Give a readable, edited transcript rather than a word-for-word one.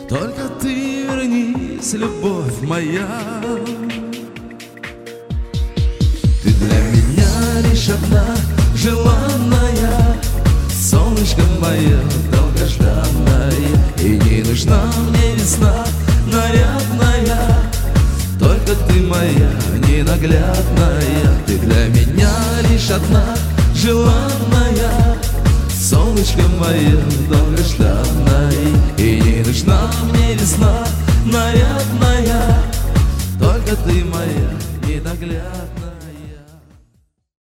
Только ты вернись, любовь моя. Ты для меня лишь одна желанная, солнышко мое долгожданное. И не нужна мне весна нарядная, только ты моя ненаглядная. Ты для меня лишь одна желанная, солнышко мое долгожданное. И не нужна мне весна нарядная, только ты моя ненаглядная.